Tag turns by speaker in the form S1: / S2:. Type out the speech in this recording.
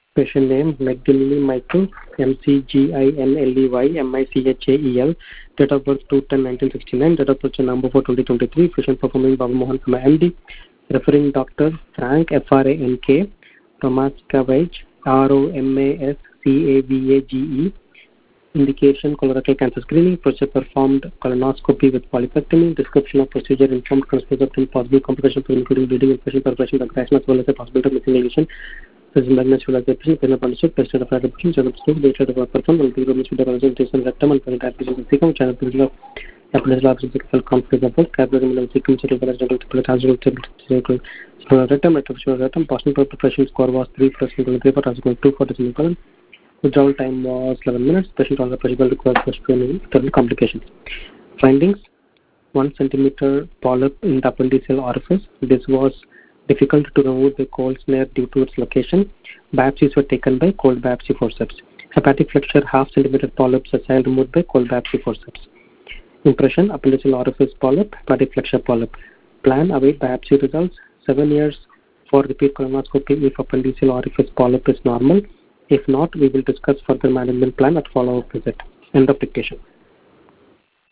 S1: Patient name McGinley Michael, McGinley Michael. Date of birth 2/10/1969. Date of birth number 4/2023. Patient performing Baba Mohan Kama MD. Referring doctor Frank Frank. Romascavage Romascavage. Indication colorectal cancer screening. Procedure performed colonoscopy with polypectomy. Description of procedure informed conspiracy of possible complications including bleeding, infection, perforation, aggression, as well as a possibility of missing lesion. Patient diagnosed as a patient, patient understood, patient of adaptation, channel stood, data of performed, will be removed with the presentation rectum and patient application sequence, channel period of capital options, conflict of both, capitalism and sequence, general rectum, rectum, possible preparation score was 3+23 for as 2 for the semicolon. Withdrawal time was 11 minutes. Patient on the possible required external complications. Findings: 1 centimeter polyp in the appendiceal orifice. This was difficult to remove by cold snare due to its location. Biopsies were taken by cold biopsy forceps. Hepatic flexure half centimeter polyp sessile removed by cold biopsy forceps. Impression: appendiceal orifice polyp, hepatic flexure polyp. Plan: await biopsy results. 7 years for repeat colonoscopy if appendiceal orifice polyp is normal. If not, we will discuss further management plan at follow-up visit. End of dictation.